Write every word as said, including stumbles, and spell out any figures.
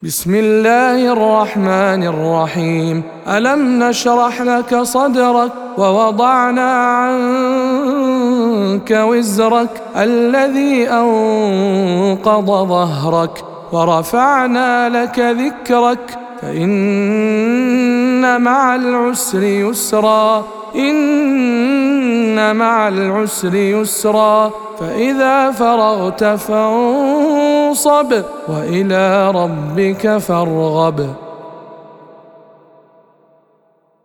بسم الله الرحمن الرحيم. ألم نشرح لك صدرك ووضعنا عنك وزرك الذي أنقض ظهرك ورفعنا لك ذكرك فإن مع العسر يسرا إن مع العسر يسرا فإذا فرغت فانصب وإلى ربك فارغب.